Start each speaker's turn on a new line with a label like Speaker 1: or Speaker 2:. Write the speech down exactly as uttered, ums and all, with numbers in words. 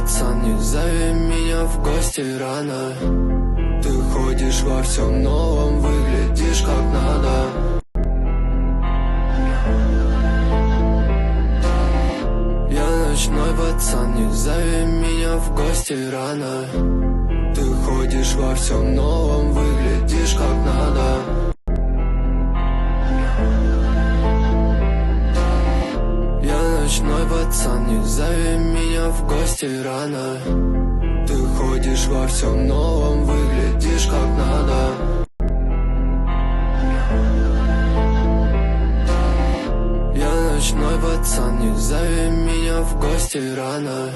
Speaker 1: пацан, не зови меня в гости рано. Ты ходишь во всем новом, выглядишь как надо. Я ночной пацан, не зови меня в гости рано. Ты ходишь во всем новом, выглядишь как надо. Я ночной пацан, не зови меня в гости рано. Ты ходишь во всем новом, выглядишь как надо. Я ночной пацан, не зови меня в гости рано.